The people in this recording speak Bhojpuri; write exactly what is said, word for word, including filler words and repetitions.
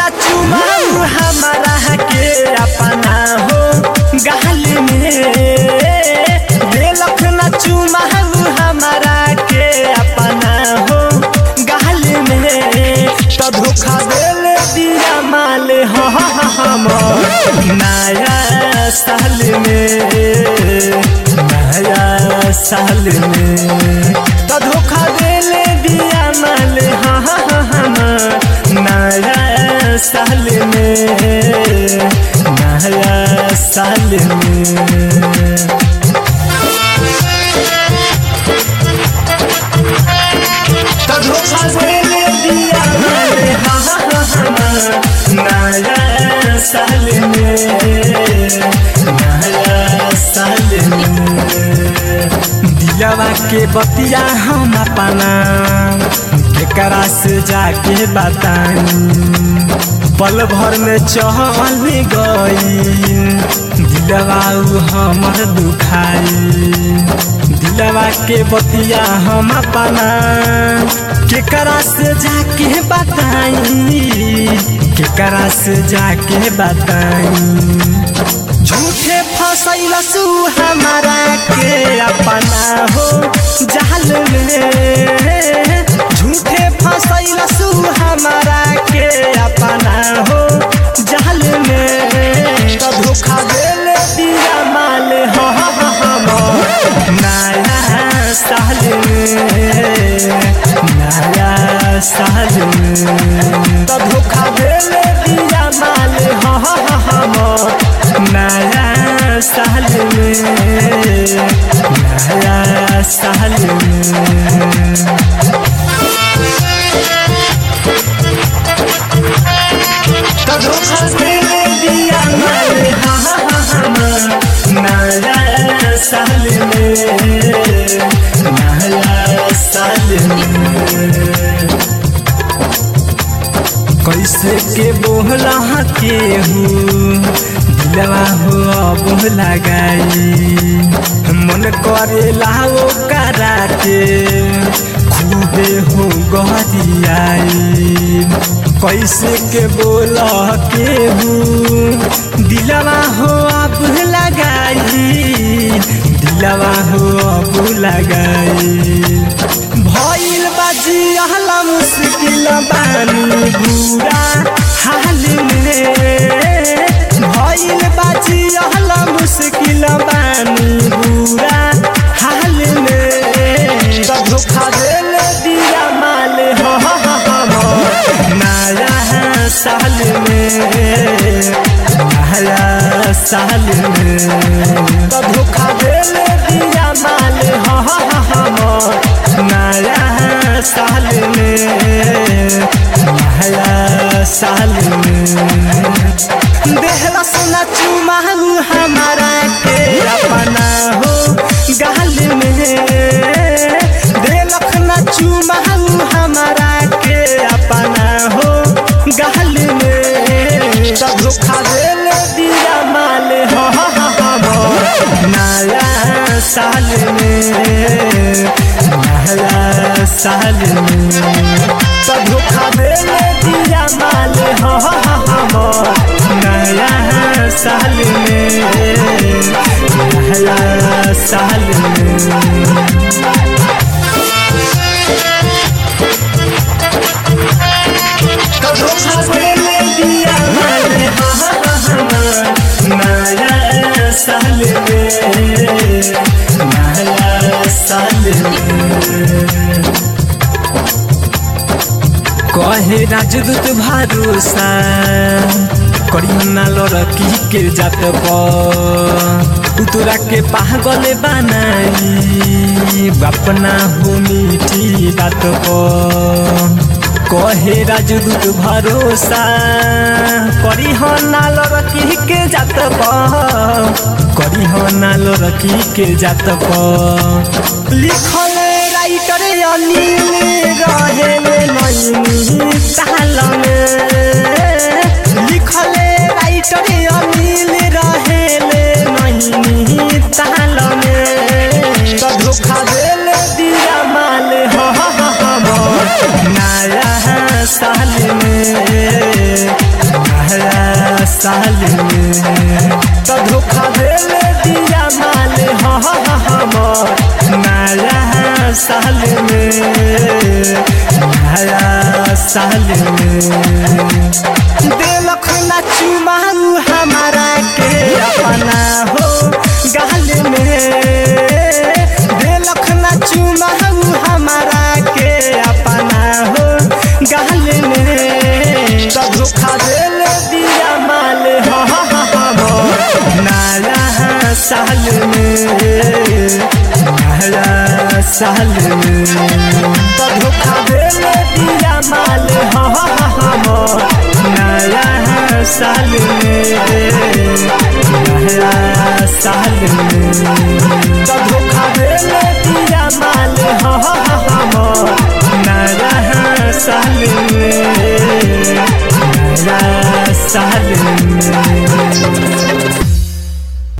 न चुमाऊ हमारा के अपना हो गाल में देलख न चुमाऊ हमारा के अपना हो गाल में तो धोखा देल दिया माल हो हम नया साल में नया साल में तो धोखा देल दिया माल हम नया साल में नया साल में तो धोखा देल दिया माल नया साल में नया साल में दिलवा के बतिया हम अपना केकरा से जाके बताई पल भर में चल गई दिलवा हमर दुखाई दिलवा के बतिया हम अपना केकरा से जाके बताई केकरा से जाके बताई झूठे फसैलसु हमारा के अपना हो जाल में झूठे फसैलसु हमारा के अपना हो जाल में तो धोखा देल दिया माल हो हम नया साल में नया साल में तो धोखा देल दिया माल हो हम नया साल में नया साल में तो धोखा देल दिया माल नया साल में नया साल में कैसे के बोला के हूँ दिलवा हो अब लगाई मन करे लाओ करा के खूबे हो गहरियाई कैसे के बोला के हूँ दिलवा हो अब लगाई दिलवा हो अब लगाई भइल बाजी अहला मुश्किल बानी बुरा हाल में भइल बाजी अहला मुश्किल बानी बुरा हाल में तो धोखा देल दिया माल हो हम नया साल में नया साल में तो धोखा देल दिया माल हो हम नया साल में नया साल में देहला सोना चुमाऊ हमारा के अपना हो गाल में देलख न चुमाऊ हमारा के अपना हो गाल में तो धोखा देल दिया माल हो हम नया साल में नया साल में तो धोखा देल दिया माल हो हम नया साल में नया साल में तो धोखा देल दिया माल नया साल में नया साल में कहे राजदूत भरोसा करियो ना लड़की के जात पर उतरा के पागल बनाई बापना हो मीठी बात पर कहे राजदूत भरोसा करियो ना लड़की के जात पर करियो ना लड़की के जात पर लिखल राइटर अनिल रहे नैनी ताल में लिखल राइटर अनिल रहे नैनी ताल में तो धोखा देल दिया माल हो हम नया साल में साल में तो धोखा देले दिया माल हमर नया साल में नया साल में दिलख ना चुमाऊ हमारा के अपना हो गाल में दिलख ना चुमाऊ हमारा के अपना हो गाल में तो धोखा देले दिया माल हमर नया साल में नया साल में तो धोखा देले दिया माल हमर नया साल में नया साल में तो धोखा देले दिया माल हमर नया साल में नया साल में।